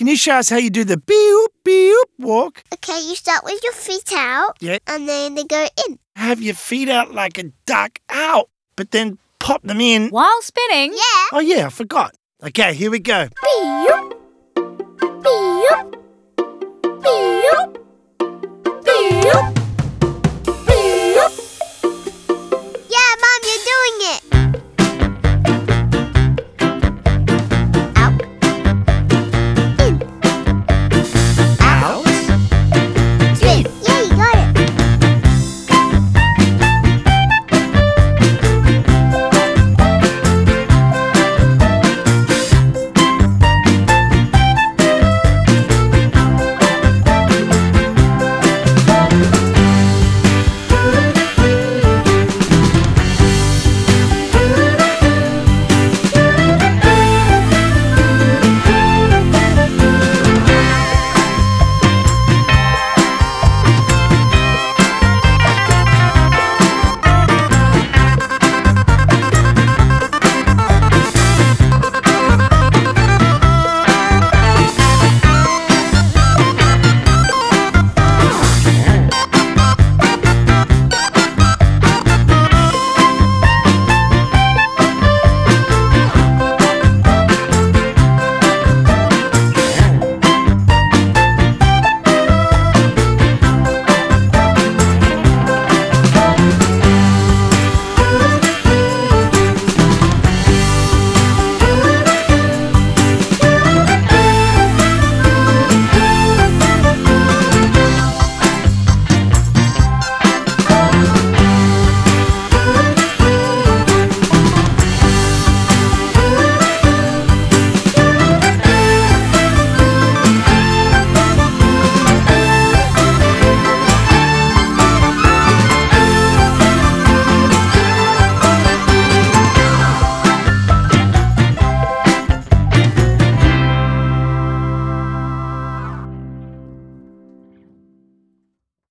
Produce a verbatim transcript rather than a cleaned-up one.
Can you show us how you do the beep, beep walk? Okay, you start with your feet out. Yeah. And then they go in. Have your feet out like a duck out, but then pop them in. While spinning. Yeah. Oh, yeah, I forgot. Okay, here we go. Beep.